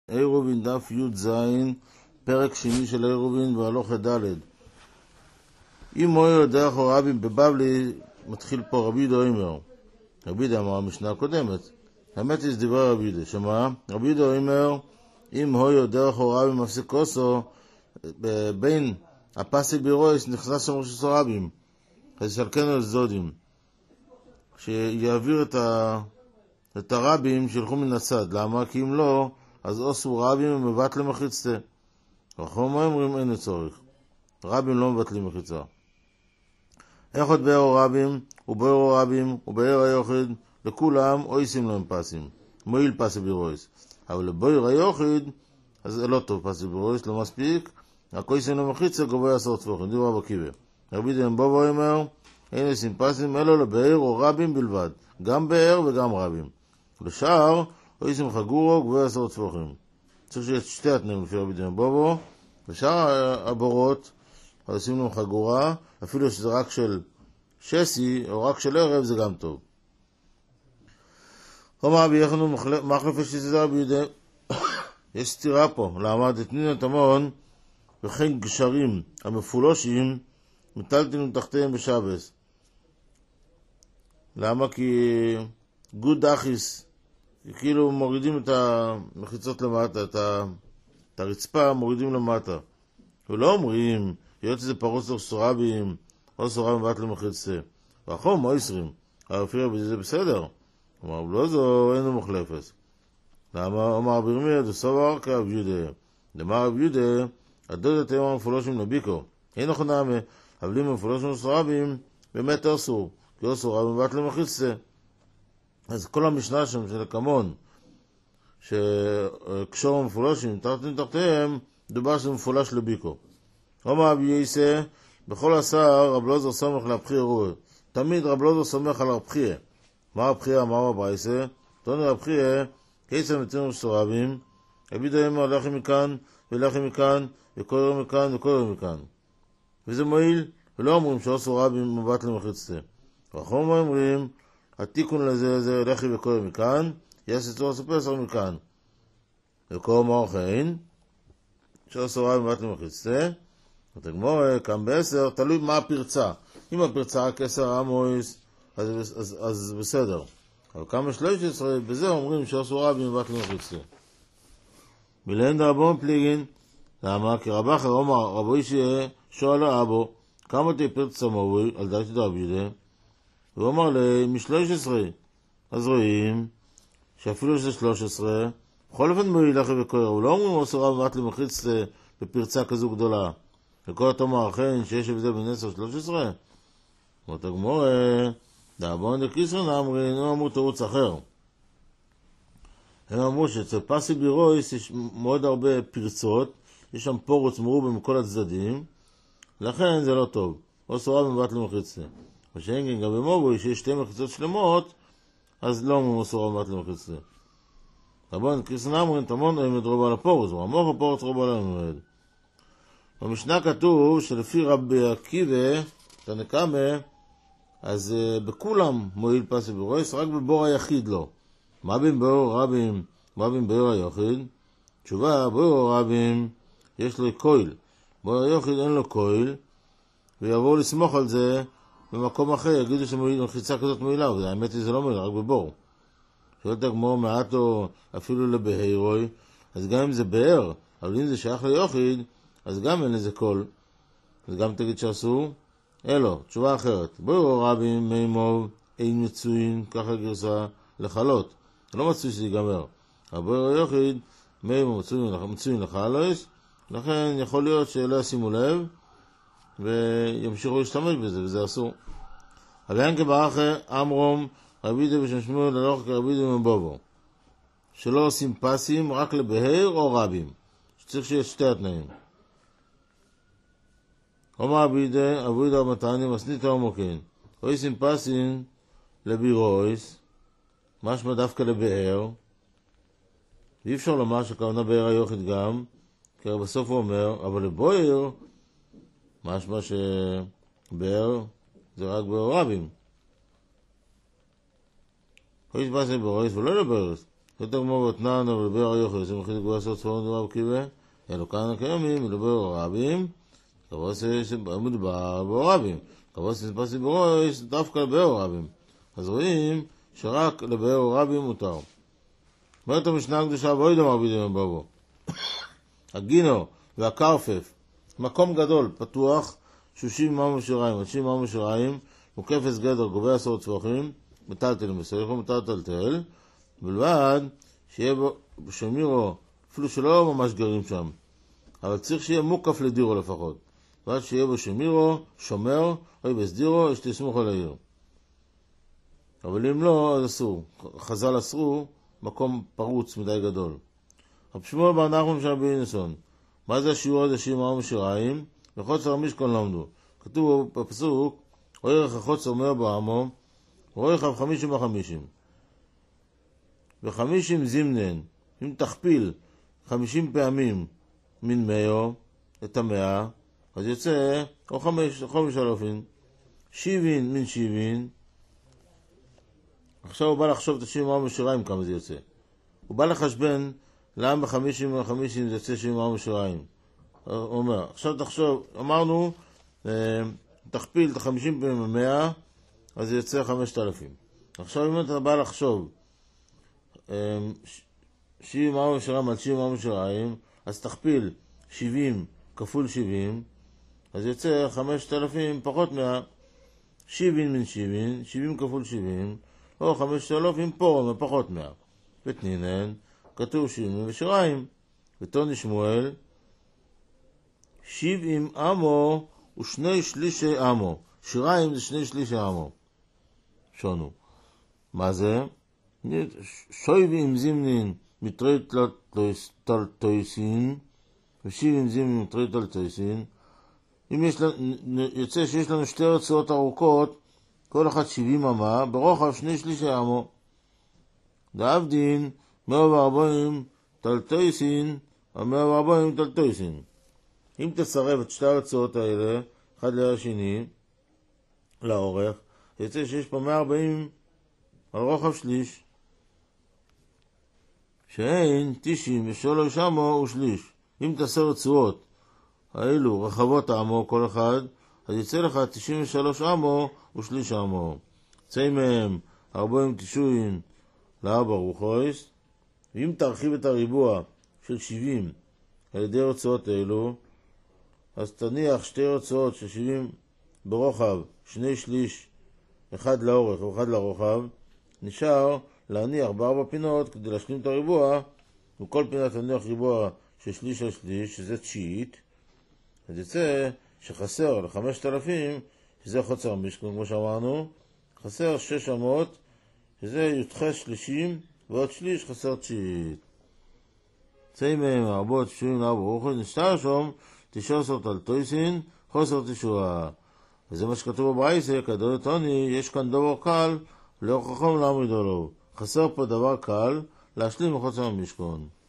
עירובין דף י' פרק שני של עירובין והלוך ד'. אם מויר דרך או רבים בבבלי, מתחיל פה רבי יהודה אומר. רבי יהודה אמר המשנה הקודמת. האמת היא דבר רבי יהודה. שמה? רבי יהודה אומר, אם מויר דרך או רבים מפסיק כוסו, בין הפסי בירויס נכנס שם ראש רבים. אז שלכנו לזודים. שיעביר את הרבים שילכו מן הצד. למה? כי אם לא, אז עושו רבים ומבטלים מחיצתה. אנחנו אומרים אין צורך. רבים לא מבטלים מחיצה. איך עוד באר רבים, ובאר רבים, ובאר היוחד, לכולם אויסים להם פסים. מועיל פסי בירויס. אבל לבאר היוחד, אז זה לא טוב פסי בירויס, לא מספיק. רק אויסים להם מחיצה, גבוה 10 טפוחים. דיבר בקיבה. רבי דם בובו אומר, אין אויסים פסים, אלא לבאר או רבים בלבד. גם באר וגם רבים. לשאר, אויסים חגורו, גבוה 10 טפוחים. צריך שיהיה שתי התנאים לפי רבי דם בובו. ושאר הבורות, עושים להם חגורה, אפילו שזה רק של שסי או רק של ערב, זה גם טוב. אומר רבי יחנו מחלף שתיזה רבי יהודה. יש סתירה פה, למה דתנין התמון וכן גשרים המפולושים מטלטלים תחתיהם בשבס. למה? כי גוד דחיס, כאילו מורידים את המחיצות למטה, את הרצפה מורידים למטה. ולא אומרים, להיות איזה פרוס או סורבים, או סורבים ואת למחיצה. ואחום, או עשרים. הרפיר בזה בסדר. אמר, לא זו, אינו מוחלפס. למה? אמר רבי ירמיה, דסובר כרב יהודה. דמר רב יהודה, הדוד אתם המפולושים לביקו. אין נכונה, אבל אם המפולושים סורבים, באמת אסור. כי או סורבים ואת למחיצה. אז כל המשנה שם של הקמון, שקשור המפולושים, תחתיהם, דובר שזה מפולש לביקו. אומר רבי יסה, בכל עשר רב לוזר סומך להבחיר רואה. תמיד רב לוזר סומך על הרבחיה. מה הרבחיה? מה הרבייסה? תוני רבחיה, כיסה מתינו שסורבים, רבי יהודה אומר, לכי מכאן, ולכי מכאן, וכל יום מכאן, וכל יום מכאן. וזה מועיל, ולא אומרים שעשו רבים מבט למחיצתה. ואחרון אומרים, התיקון לזה זה לכי וכל יום מכאן, יש לצור ספסר מכאן. וכל מורכן, שעשו רבים מבט למחיצתה, ותגמור כאן ב10, תלוי מה הפרצה. אם הפרצה רק 10 עמויס, אז בסדר. אבל כמה 13, בזה אומרים שעשו רבים מבט למחיצתה. מלאין דרבון פליגין, למה? כי רב אחר אומר, רבו אישי שואל אבו, כמה תהיה פרצה מווי, על דעתי דרב יהודה? הוא אומר מ-13, אז רואים שאפילו שזה 13, בכל אופן מועיל לכי וקורא, הוא לא אומרים עשו רבים מבט למחיצתה בפרצה כזו גדולה. וכל אותו מערכן שיש הבדל בין 10 ו-13, ואתה גמור, דאבון דקיסרן אמרי, הם אמרו תירוץ אחר. הם אמרו שאצל פסי בירויס יש מאוד הרבה פרצות, יש שם פורוץ מרובה מכל הצדדים, לכן זה לא טוב. או סורה במבט למחיצה. ושאין גם במובו, שיש שתי מחיצות שלמות, אז לא אומרים סורה במבט למחיצה. דאבון דקיסרן אמרי, תמון עמד רובה על הפורוץ, ואמרו הפורוץ רובה על המרד. במשנה כתוב שלפי רבי עקיבא, תנקמה, אז בכולם מועיל פסי בירויס, רק בבור היחיד לא. מה בין בור רבים, מה בין בור היחיד? תשובה, בור רבים יש לו קויל. בור היחיד אין לו קויל, ויבואו לסמוך על זה במקום אחר, יגידו שמחיצה כזאת מועילה, והאמת היא זה לא מועילה, רק בבור. שואלת הגמור מעטו אפילו לבהירוי, אז גם אם זה באר, אבל אם זה שייך ליחיד, אז גם אין לזה קול, אז גם תגיד שאסור, אלו, תשובה אחרת. בואו רבים מימוב אין מצוין, ככה גרסה לחלות, לא מצוי שזה ייגמר. אבל בואו יחיד, מימוב מצוין לחלוש, לכן יכול להיות שלא ישימו לב, וימשיכו להשתמש בזה, וזה אסור. אבל אין כבאחר, אמרום, רבי יהודה בשם שמואל, ללוך כרבי יהודה מבובו, שלא עושים פסים רק לבהר או רבים, שצריך שיהיה שתי התנאים. אומר רבי יהודה מתני מסנית המוקן, אויסים פסים לבירויס, משמע דווקא לבאר, ואי אפשר לומר שכוונה באר היוחד גם, כי בסוף הוא אומר, אבל לבויר, משמע שבאר זה רק באר רבים. אויס פסים לבירויס ולא לבירויס, יותר כמו בתנן, אבל לבר היוחד, זה מחליט גבוה עשור צפון דבר בקיבה, אלו כאן הקיימים, ולבר הרבים, כבוס מדבר בעורבים, כבוס נספסי ברויס, דווקא לבר הרבים. אז רואים שרק לבר הרבים מותר. אומרת המשנה הקדושה, ואוי דמר בידם בבו. הגינו והקרפף, מקום גדול, פתוח, 30 ממו שיריים, 90 ממו שיריים, מוקפס גדר, גובה עשור צפוחים, מטלטל מסויכו, מטלטל, בלבד שיהיה בו שמירו, אפילו שלא ממש גרים שם, אבל צריך שיהיה מוקף לדירו לפחות. בלבד שיהיה בו שמירו, שומר, או בסדירו, יש תסמוך על העיר. אבל אם לא, אז אסור. חז"ל אסרו, מקום פרוץ מדי גדול. רב שמואל בר נחמן שם בינסון. מה זה השיעור הזה שימר משיריים? וחוצר משכון למדו. כתוב בפסוק, אורך החוצר אומר בעמו, אורך 50 ו-50. ו-50 זימנן, אם תכפיל 50 פעמים מן 100, את 100, אז יוצא או 5,000. 70 מן 70. עכשיו הוא בא לחשוב את השימר משיריים כמה זה יוצא. הוא בא לחשבן למה 50 ו-50 זה יוצא שימר משיריים. הוא אומר, עכשיו תחשוב, אמרנו, תכפיל את 50 פעמים 100, אז זה יוצא 5,000. עכשיו אם אתה בא לחשוב, שימר משיריים על שימר משיריים, אז תכפיל 70 כפול 70, אז יוצא 5,000 פחות 100, 70 מן 70, 70 כפול 70, או 5,000 פה פחות 100. ותנינן, כתוב 70 ושיריים, ותוני שמואל, 70 עמו ושני שלישי עמו. שיריים זה 2 שלישי עמו. שונו. מה זה? שויבים זימנין מתרי תלתויסין, ו70 זימנין מתרי תלתויסין. אם יוצא שיש לנו 2 רצועות ארוכות, כל אחת 70 אמה, ברוחב 2 שלישי עמו. דאבדין 140 תלתויסין, או 140 תלתויסין. אם תסרב את 2 הרצועות האלה, אחד ליד השני, לאורך, יוצא שיש פה 140 על רוחב שליש, שאין 93 עמו ושליש. אם תעשה רצועות האלו רחבות עמו כל אחד, אז יצא לך 93 עמו ושליש עמו. יצא מהם 40 תשעים לארבע רוחויס. ואם תרחיב את הריבוע של 70 על ידי רצועות האלו, אז תניח 2 רצועות של 70 ברוחב, 2 שליש, אחד לאורך ואחד לרוחב, נשאר להניח ב4 פינות כדי להשלים את הריבוע, וכל פינה תניח ריבוע של שליש על שליש, שזה תשיעית, אז יצא שחסר ל5,000, שזה חוצר משכון כמו שאמרנו, חסר 600, שזה י"ח שלישים, ועוד שליש חסר תשיעית. יצא מהם 494 רוחב, נשאר שם 19 תלתויסין, חוסר תשועה. וזה מה שכתוב בברייתא, כדאי תוני, יש כאן דבר קל, לא חכם להעמיד עליו. חסר פה דבר קל, להשלים מחוצר המשכון.